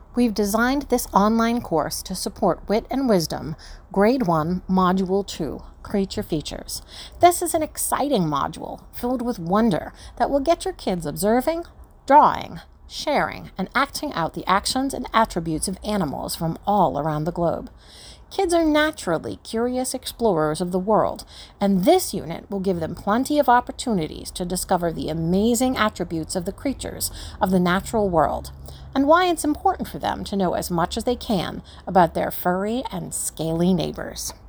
We've designed this online course to support Wit and Wisdom, Grade 1, Module 2, Creature Features. This is an exciting module filled with wonder that will get your kids observing, drawing, sharing, and acting out the actions and attributes of animals from all around the globe. Kids are naturally curious explorers of the world, and this unit will give them plenty of opportunities to discover the amazing attributes of the creatures of the natural world, and why it's important for them to know as much as they can about their furry and scaly neighbors.